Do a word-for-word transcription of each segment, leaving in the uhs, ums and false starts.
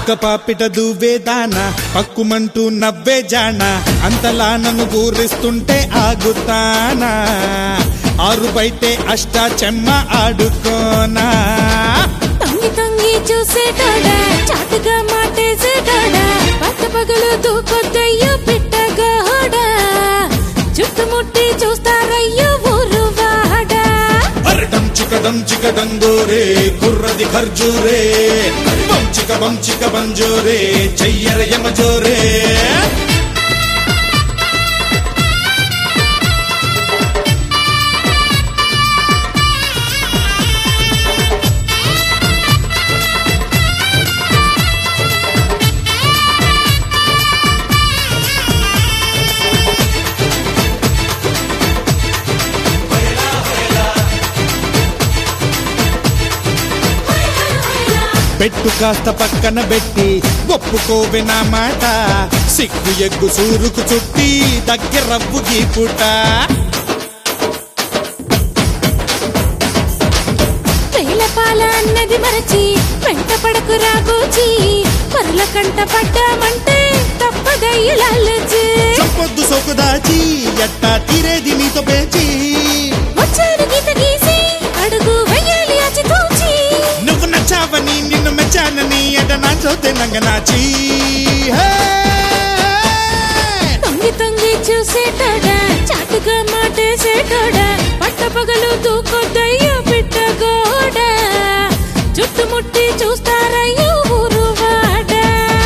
పక్క పాపిట దువ్వేదాన పక్కుమంటూ నవ్వే జాన అంతలా నన్ను ఊరిస్తుంటే ఆగుతానా ఆరు బయటే అష్టా చెమ్మ ఆడుకోనా తంగి తంగి చూసేటోడా చాటుగా మాటేసేటోడా పక్క పగలు దూకొద్దయ్యో పిట్టగోడా చుట్టుముట్టి చూస్తారయ్యో ఊరు వాడా అరటం చికడం చికడంగోరే కుర్రది ఖర్జూరే వంచిక వంచిక బంజోరే చెయ్యర యమజోరే పెట్టు కాస్త పక్కన పెట్టి ఒప్పుకోవే నా మాట సిగ్గు ఎగ్గు సూరుకు చుట్టి దగ్గరవ్వు గీపుట తైలపాల అన్నది మరచి వెంట పడకు రాబోచి పరుల కంట పడ్డామంటే తప్పదయ్యలాలచి చెప్పొద్దు సోకు దాచి ఎట్టా తీరేది నీతో పేచి వచ్చాడు గీత గీసి అడుగు వెయ్యాలి అచి తూచి నువ్వు నచ్చావని నిన్ను మెచ్చానని ఎట నాచోతే నంగ నాచి తొంగి తొంగి చూసేటోడా చాటుగా మాటేసేటోడా పట్ట పగలు దూకొద్దయ్యో పిట్టగోడా చుట్టుముట్టి చూస్తారయ్యో ఊరు వాడా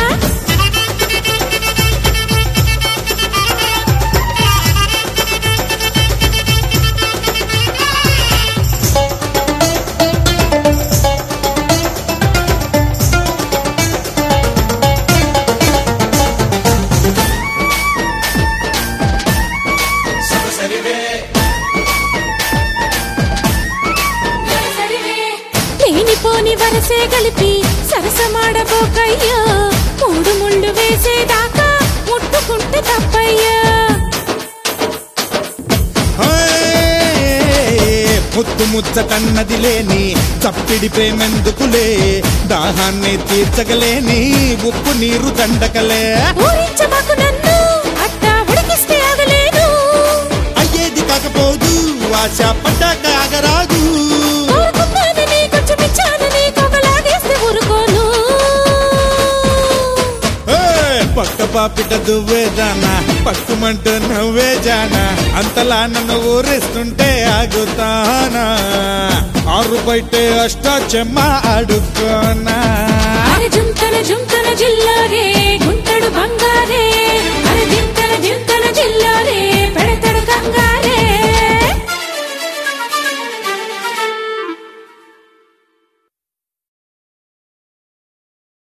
లేనిపోని వరసే కలిపి సరసమాడబోకయ్యో మూడు ముళ్ళు వేసేదాకా ముట్టుకుంటే తప్పయ్యా ముత్తు ముచ్చటన్నది లేని చప్పిడి ప్రేమెందుకులే దాహాన్ని తీర్చగలేని ఉప్పు నీరు దండకలే ఊరించమాకు నన్ను అట్టా ఉడికిస్తే ఆగలేను అయ్యేది కాకపోదు ఆశ పడ్డాక ఆగరాదు కోరుకున్నానని కొంచెం ఇచ్చానని కోకలాగేస్తే ఊరుకోను పక్క పాపిట దువ్వేదానా పక్కుమంటూ నవ్వే జానా అంతలా నన్ను ఊరిస్తుంటే ఆగుతానా ఆరు బయటే అష్టా చెమ్మ ఆడుకోనా జుంతన జుంతన జిల్లారే గుంటడు బంగారే